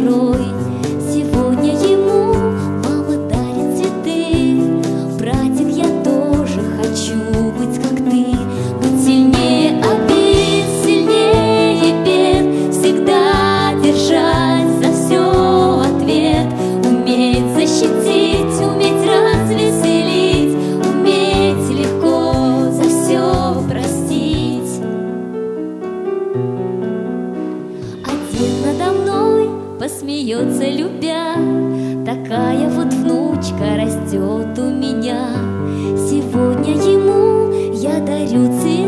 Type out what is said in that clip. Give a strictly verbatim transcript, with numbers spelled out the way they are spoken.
порой. Сегодня ему мама дарит цветы. Братик, я тоже хочу быть как ты. Быть сильнее обид, сильнее бед, всегда держать за все ответ. Уметь защитить, уметь развеселить, уметь легко за все простить. Отец надо мной посмеется, любя. Такая вот внучка растет у меня. Сегодня ему я дарю цветы.